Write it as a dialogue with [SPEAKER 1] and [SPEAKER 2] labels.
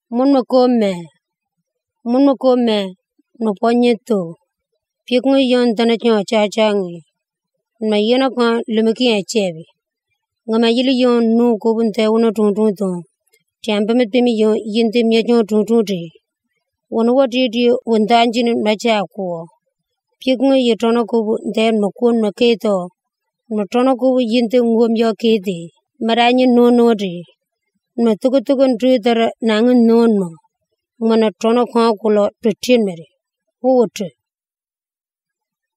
[SPEAKER 1] Mun ko me no ponyeto pikun yon dana kyo cha-changi ma yena kwa lumiki ya chebi ngama yili yon nu ko bunte wono tung tiambe met pemi yon yinte mye kyo tung de wono wadi di wondanjin ma cha ko pikun ye tono ko bunte no ko no keto no tono ko yinte ngom yo kete maranye no de no tugu ndru dara nang no mana tono kwa kulo to tinmere wote